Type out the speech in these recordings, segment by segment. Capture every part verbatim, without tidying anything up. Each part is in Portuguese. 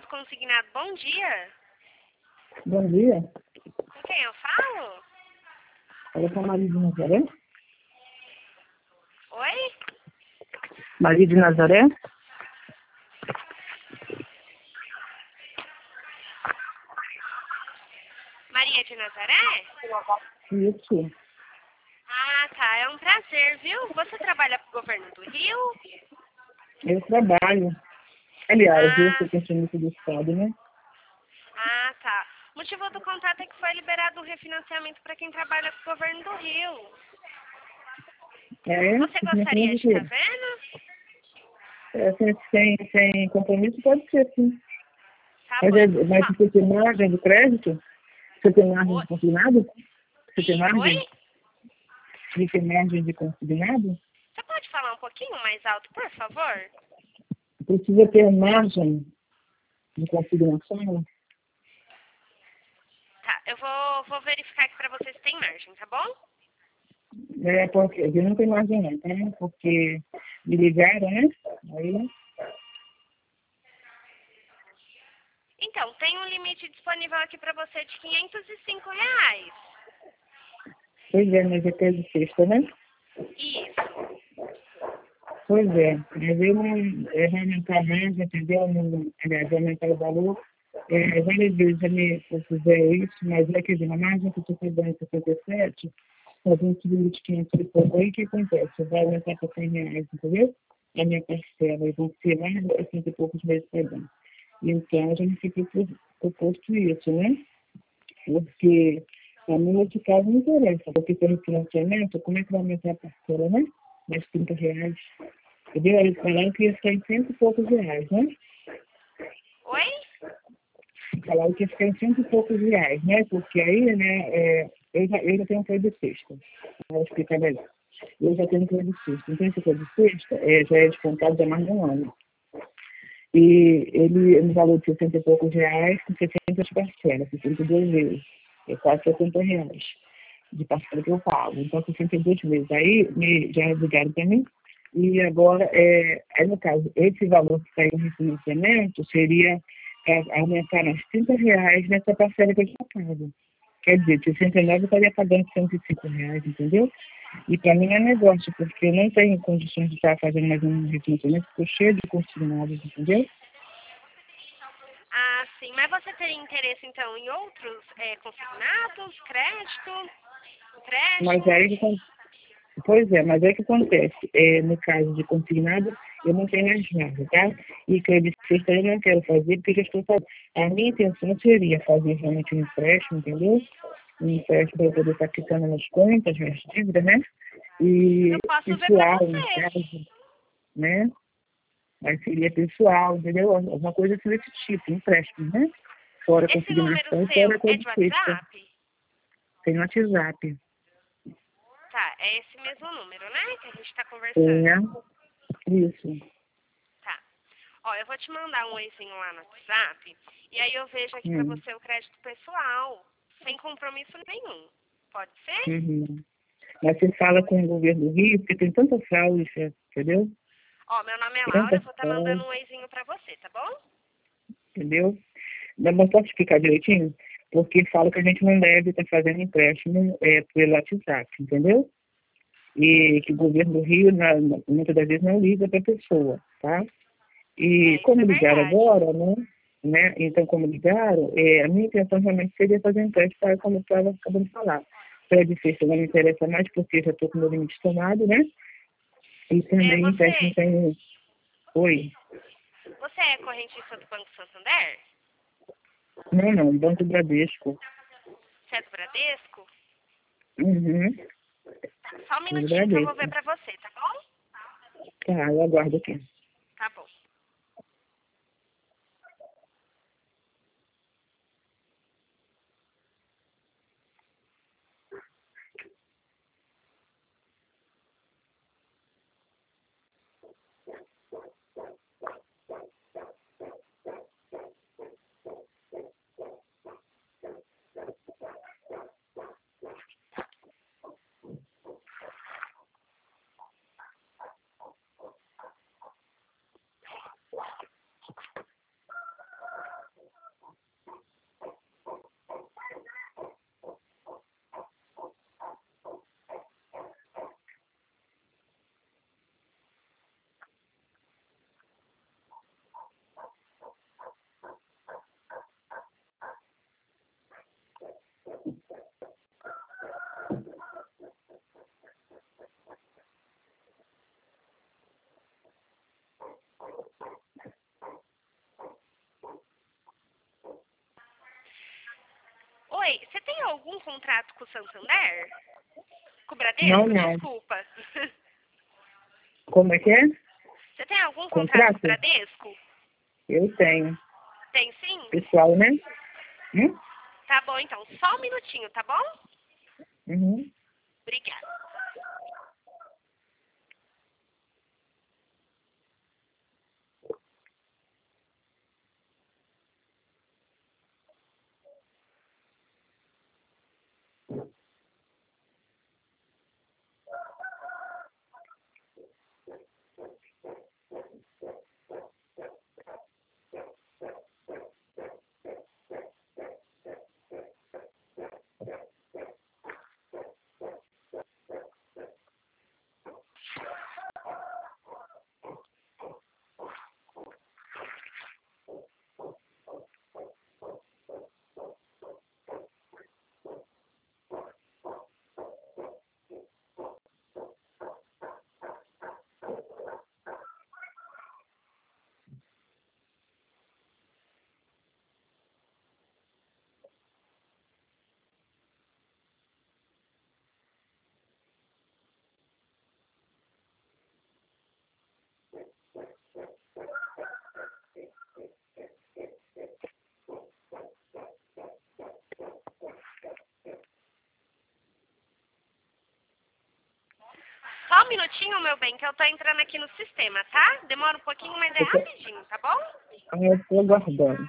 Consignado, bom dia. Bom dia. Com quem eu falo? Fala com a Maria de Nazaré. Oi? Maria de Nazaré? Maria de Nazaré? Isso. Ah, tá. É um prazer, viu? Você trabalha para o governo do Rio? Eu trabalho. Aliás, eu Ah, sou pensionista do Estado, né? ah, tá. O motivo do contato é que foi liberado um refinanciamento para quem trabalha para o governo do Rio. É, Você gostaria de estar vendo? é sem, sem, sem compromisso pode ser, sim. Tá Mas, bom, é, então. mas Fa- você tem margem de crédito? Você tem margem Oi? de consignado? Você tem Ih, margem? oi? Você tem margem de consignado? Você pode falar um pouquinho mais alto, por favor? Precisa ter margem de consignação? Tá, eu vou, vou verificar aqui para você se tem margem, tá bom? É, porque eu não tenho margem não, tá? Porque me ligaram, né? Aí, Então, tem um limite disponível aqui para você de quinhentos e cinco reais. pois é, mas é até de sexta, né? Isso. Pois é, mas eu não é, vai aumentar mais, entendeu? Não, aliás, vai aumentar o valor. É, várias vezes já me propuseram isso, mas é que a margem que eu estou pagando em sessenta e sete, fazendo esse limite de quinhentos e pouco aí, o que acontece? Vai aumentar para cem reais, entendeu? A minha parcela, e vão ser mais de sessenta e poucos meses pagando. Então, a gente fica proposto isso, né? Porque a mim, nesse caso, não interessa, porque tem financiamento, como é que vai aumentar a parcela, né? Mais trinta reais. Entendeu? Eles falaram que ia ficar em cento e poucos reais, né? Oi? Falaram que ia ficar em cento e poucos reais, né? Porque aí, né, é, eu, já, eu já tenho um crédito sexta. Vou explicar melhor. Eu já tenho um crédito sexta. Então, esse crédito sexta é, já é descontado há mais de um ano. E ele, no valor de sessenta e poucos reais, com sessenta parcelas, sessenta e duas vezes. É quase setenta reais de parcela que eu pago. Então, sessenta e dois meses. Aí, me, já ligaram para mim. E agora, é, aí no caso, esse valor que saiu no refinanciamento seria é, aumentar mais trinta reais nessa parcela que eu já pago. Quer dizer, sessenta e nove eu estaria pagando cento e cinco reais, entendeu? E para mim é negócio, porque eu não tenho condições de estar fazendo mais um refinanciamento, estou cheio de consignados, entendeu? Ah, sim. Mas você teria interesse, então, em outros é, consignados, crédito, Mas empréstimo? aí, pois é, mas é que acontece, é, no caso de consignado, eu não tenho mais nada, tá? E crédito sexta eu não quero fazer, porque já estou fazendo. A minha intenção seria fazer realmente um empréstimo, entendeu? Um empréstimo para eu poder estar quitando nas contas, minhas dívidas, né? E Eu posso ver para pessoal, no você. caso, né? Mas seria pessoal, entendeu? Alguma coisa assim desse tipo, empréstimo, né? Fora Esse número consignação e fora seu é coisa de sexta. WhatsApp? Tem no WhatsApp. Tá, é esse mesmo número, né? Que a gente tá Tem, né? conversando. Isso. Tá. Ó, eu vou te mandar um oizinho lá no WhatsApp. E aí eu vejo aqui pra Hum. você o crédito pessoal. Sem compromisso nenhum. Pode ser? Uhum. Mas você fala com o governo do Rio, porque tem tanta fraude, entendeu? Ó, meu nome é Laura, Tanta eu vou estar mandando fraude, um oizinho pra você, tá bom? entendeu? Mas não posso explicar direitinho? Porque fala que a gente não deve estar fazendo empréstimo é, pelo WhatsApp, entendeu? E que o governo do Rio, na, na- muitas das vezes, não liga para a pessoa, tá? E É, isso como é ligaram verdade. agora, né? né? Então, como ligaram, é, a minha intenção realmente seria fazer um teste para, como eu estava acabando de falar. Para de sexta não me interessa mais, porque já estou com o meu limite tomado, né? E É, também empréstimo você, tem. Oi. você é correntista do Banco Santander? Não, não, Banco Bradesco. Você é do Bradesco? Uhum. Tá, só um Banco minutinho que eu vou ver Bradesco. pra você, tá bom? Tá, eu aguardo aqui. Tá bom. Oi, você tem algum contrato com o Santander? Com o Bradesco? Não, não. Desculpa. Como é que é? Você tem algum contrato com Contrato? o Bradesco? Eu tenho. Tem sim? Pessoal, né? Hum? Tá bom, então. Só um minutinho, tá bom? Uhum. Obrigada. Só um minutinho, meu bem, que eu tô entrando aqui no sistema, tá? Demora um pouquinho, mas é Eu tô, rapidinho, tá bom? ah, eu tô aguardando.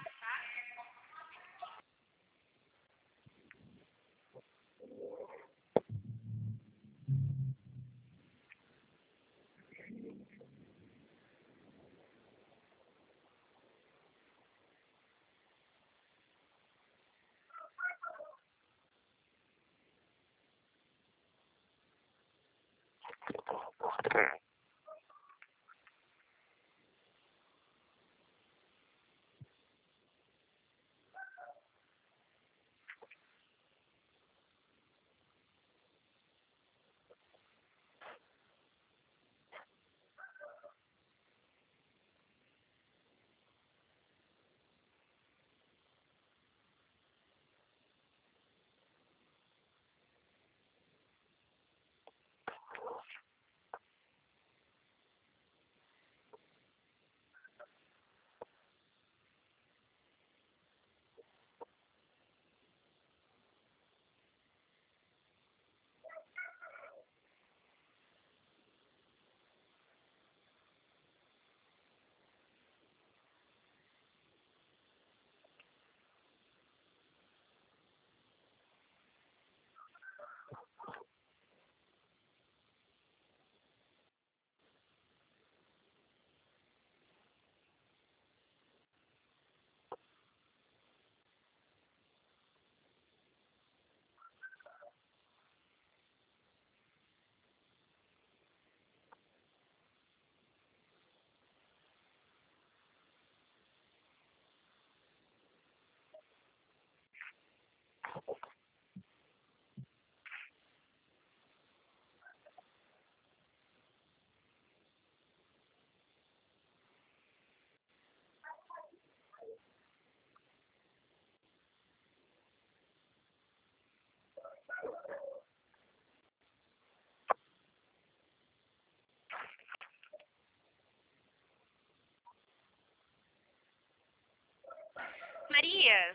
Maria,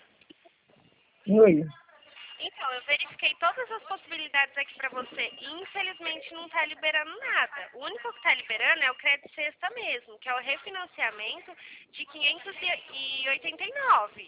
Oi. então, eu verifiquei todas as possibilidades aqui pra você e infelizmente não tá liberando nada. O único que tá liberando é o crédito sexta mesmo, que é o refinanciamento de quinhentos e oitenta e nove.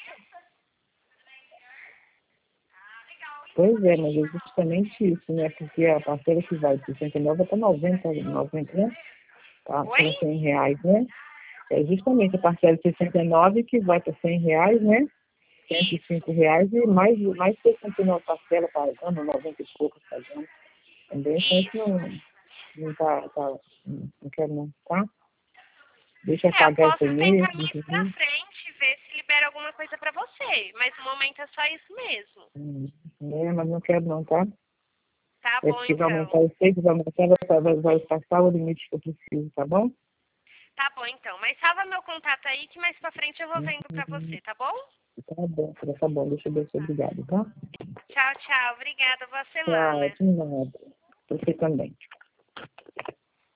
Pois é, mas é justamente isso, né? Porque a parcela que vai de sessenta e nove até noventa, noventa, né? Tá, são Oi? cem reais, né? É justamente a parcela de sessenta e nove que vai para cem reais, né? Cento e Isso. cinco reais e mais, mais sessenta e nove parcela pagando, noventa e poucos pagando. Entendeu? Então isso Isso. não, não tá, tá, não quero não, tá? Deixa eu É, eu pagar esse posso mês, tentar mais pra inclusive. frente ver se libera alguma coisa pra você, mas no momento é só isso mesmo. Hum, é, mas não quero não, tá? Tá É bom, porque vai aumentar, então. eu sei que vai aumentar, vai, vai, vai passar o limite que eu preciso, tá bom? Tá bom, então. Mas salva meu contato aí que mais pra frente eu vou vendo pra Hum, você, tá bom? Tá bom, tá bom, deixa eu ver se obrigado, tá? Tchau, tchau. Obrigada. Boa Tchau, semana. de nada. Você também.